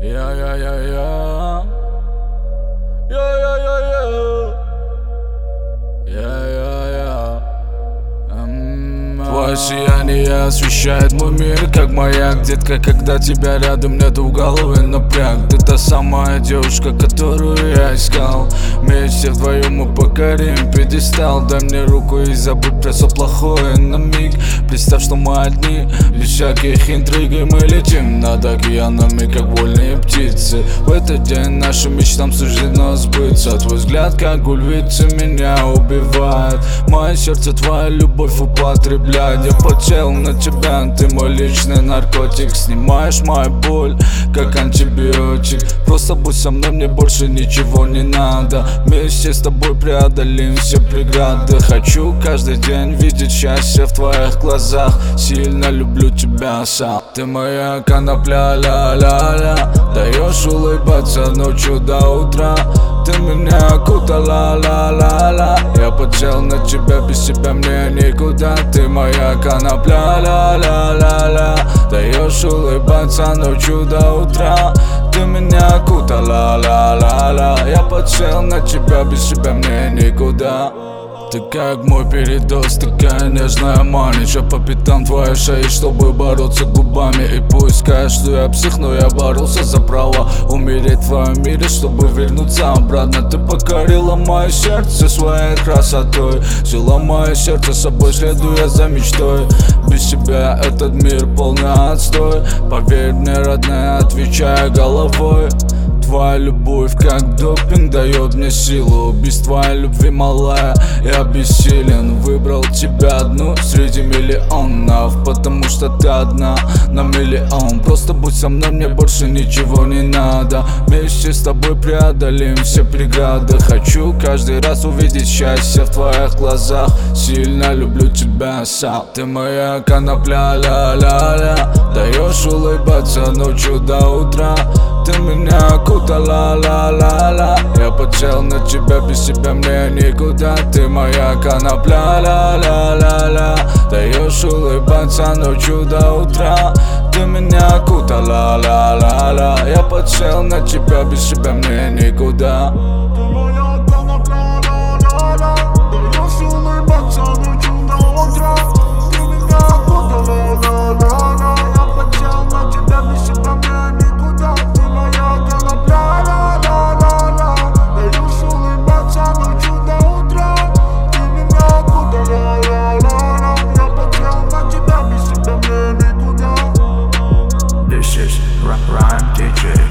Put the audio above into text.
Yeah, yeah, yeah, yeah. Yeah, yeah, yeah, yeah. Yeah, yeah, yeah. Твое сияние освещает мой мир, как маяк, детка, когда тебя рядом нет в голове напряг. Ты та самая девушка, которую я искал. Вместе вдвоем мы покорим пьедестал. Дай мне руку и забудь про все плохое на миг. Представь, что мы одни, без всяких интриг, и мы летим над океанами, как вольные птицы. В этот день нашим мечтам суждено сбыться. Твой взгляд, как у львицы, меня убивает. Мое сердце, твоя любовь употребляет. Я подсел на тебя, ты мой личный наркотик. Снимаешь мою боль, как антибиотик. Просто будь со мной, мне больше ничего не надо. Вместе с тобой преодолим все преграды. Хочу каждый день видеть счастье в твоих глазах. Сильно люблю тебя сам. Ты моя конопля, ля-ля-ля. Даешь улыбаться ночью до утра. Ты меня окутала, ла-ла-ла. Я подсел на тебя, без тебя мне никуда. Ты моя конопля, ла-ла-ла-ла. Даешь улыбаться ночью до утра. Ты меня окутала, ла-ла-ла. Я подсел на тебя, без тебя мне никуда. Ты как мой передоз, такая нежная манича по пятам твоей шеи, чтобы бороться губами. И пусть скажешь, что я псих, но я боролся за право умереть в твоем мире, чтобы вернуться обратно. Ты покорила мое сердце своей красотой, взяла мое сердце с собой, следуя за мечтой. Без тебя этот мир полный отстой. Поверь мне, родная, отвечая головой. Твоя любовь, как допинг, дает мне силу. Без твоей любви, малая, я бессилен. Выбрал тебя одну среди миллионов, потому что ты одна на миллион. Просто будь со мной, мне больше ничего не надо. Вместе с тобой преодолим все преграды. Хочу каждый раз увидеть счастье в твоих глазах. Сильно люблю тебя сам. Ты моя конопля, ля-ля-ля. Даешь улыбаться ночью до утра. Ты меня окутала, ла-ла-ла. Я подсел на тебя, без тебя мне никуда. Ты моя конопля, ла-ла-ла-ла. Даешь улыбаться ночью до утра. Ты меня окутала, ла-ла-ла. Я подсел на тебя, без тебя мне никуда. This is Rhyme DJ.